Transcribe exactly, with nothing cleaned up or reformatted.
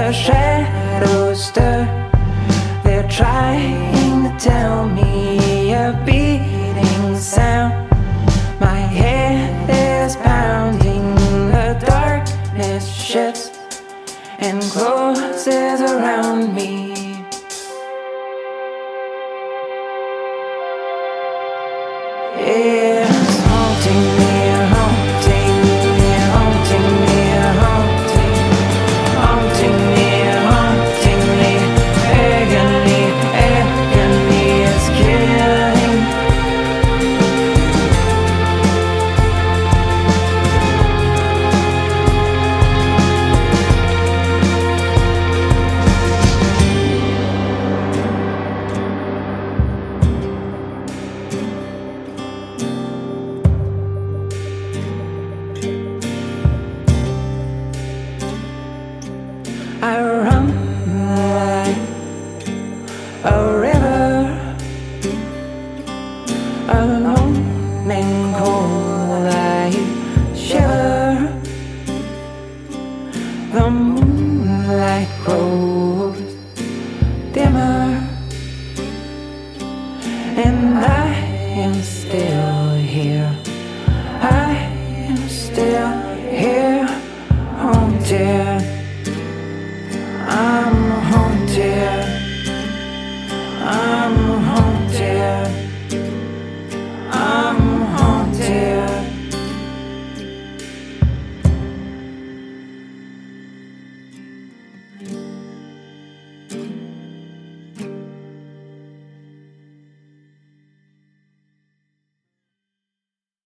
the shadows stir. They're trying to tell me a beating sound. My head is pounding, the darkness shifts and closes around me. It's haunting me, haunting me, haunting me, haunting, haunting me, haunting me. Agony, agony is killing. I run like a river, alone and cold. I shiver. The moonlight grows dimmer, and I am still here. I am still here, haunted.